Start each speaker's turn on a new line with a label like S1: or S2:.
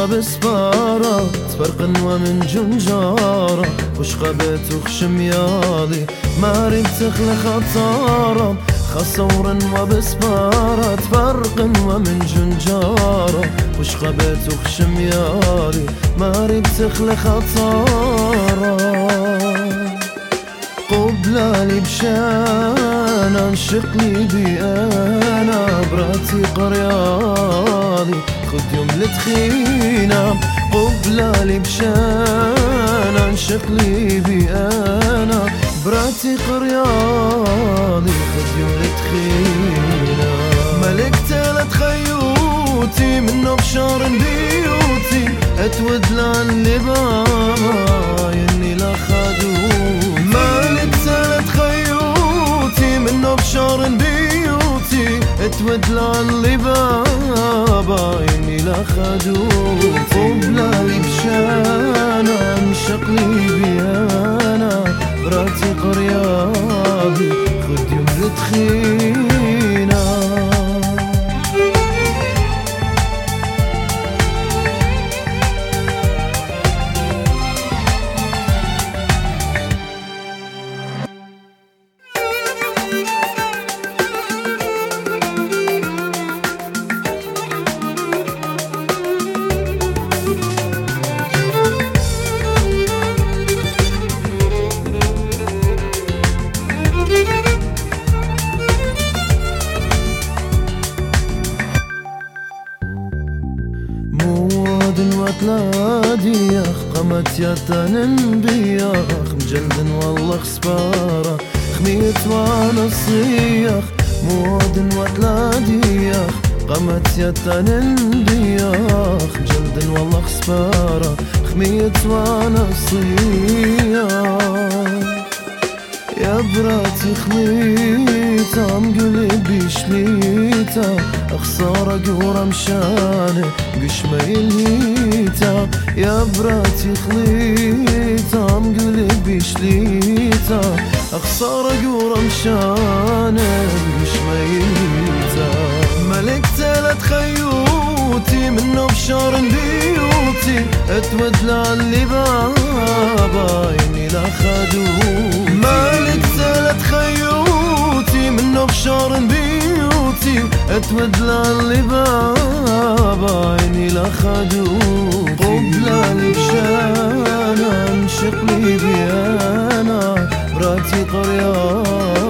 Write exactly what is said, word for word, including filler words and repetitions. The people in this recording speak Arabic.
S1: وبسبارة فرق ومن جنجارة وش قبت وخشميالي ما ريد تخلى خطارة خصور وبسبارة فرق ومن جنجارة وش قبت وخشميالي ما ريد تخلى خطارة قبلالي بشان انشق لي بي انا براتي قريالي خد يوم لتخينا قبلالي بشان انشق لي بي انا براتي قريالي خد يوم لتخينا ملك تلت خيوتي منه بشار بيوتي اتود لان لبابا يني لا خدوتي مالك تلت خيوتي منه بشار بيوتي اتود لان لبابا يني لا خدوتي قبلالي بشان انشق لي بي انا براتي قريالي خد يوم لتخينا وتلاديخ قمت يتنن بياخ مجلد والله خسبارة خميت وانا صيخ مود وتلاديخ قمت يتنن بياخ مجلد والله خسبارة خميت وانا صيخ يا براتي خليتا مقلبي شليتا خسارة قورة مشانه قش ما يلهيتا يا براتي خليتا مقلبي شليتا خسارة قورة مشانه قش ما يلهيتا ملك تلت خيوتي منه بشار بيوتي اتود لعلي بابا يني لا خدوتي مالك تلت خيوتي منه بشار بيوتي اتود لعلي بابا يني لا خدوتي قبلالي بشان انشق لي بي انا براتي قريان